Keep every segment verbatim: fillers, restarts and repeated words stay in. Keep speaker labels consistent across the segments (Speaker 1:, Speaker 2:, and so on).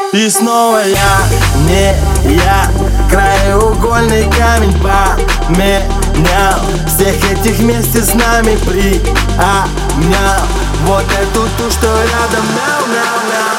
Speaker 1: И снова я, не я, краеугольный камень поменял, всех этих вместе с нами приобнял. Вот эту ту, что рядом, мяу, мяу, мяу.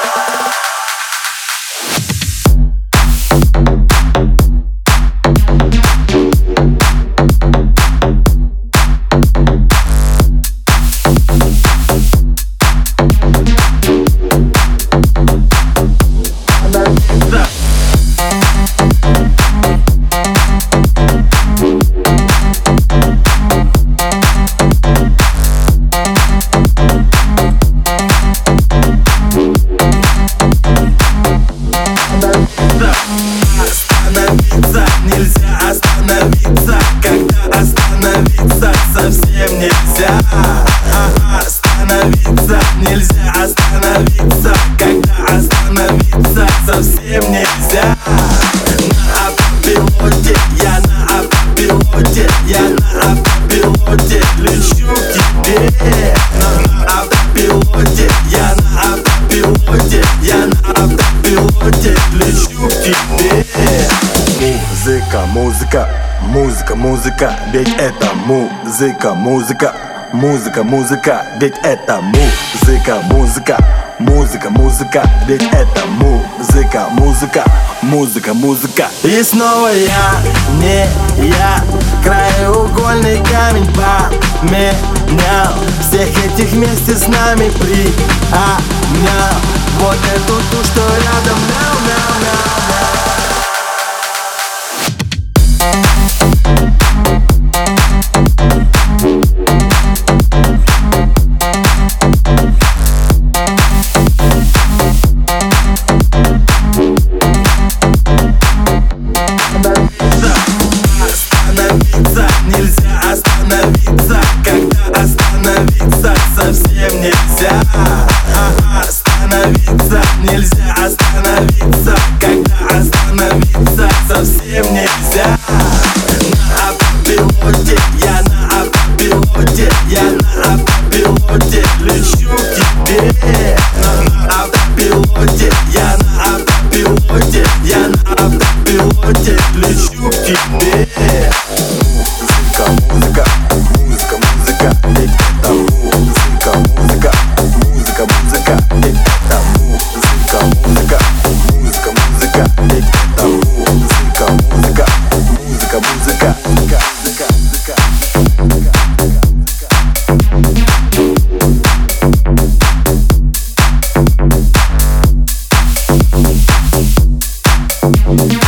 Speaker 1: Остановиться нельзя, остановиться, когда остановиться совсем нельзя. Остановиться нельзя, остановиться, когда остановиться совсем нельзя. На автопилоте, я на автопилоте, я на автопилоте лечу к тебе. На автопилоте, я на автопилоте, я на автопилоте лечу к тебе.
Speaker 2: Музыка, музыка, музыка, музыка, ведь это музыка, музыка, музыка, музыка, ведь это музыка, музыка, музыка, музыка, ведь это музыка, музыка, музыка, музыка.
Speaker 1: И снова я, не я, краеугольный камень поменял, всех этих вместе с нами приобнял. Вот эту ту, что рядом, мяу, мяу, мяу, мяу. Остановиться нельзя, остановиться, когда остановиться совсем нельзя. Остановиться нельзя, остановиться, когда остановиться совсем нельзя. На автопилоте, я на автопилоте, я на автопилоте лечу к тебе. На автопилоте, я на автопилоте, я на автопилоте лечу к тебе.
Speaker 2: Музыка, музыка, музыка, музыка, ведь это музыка, музыка, музыка, музыка, ведь это музыка, музыка, музыка, музыка, ведь это музыка, музыка, музыка, музыка, музыка, музыка, музыка.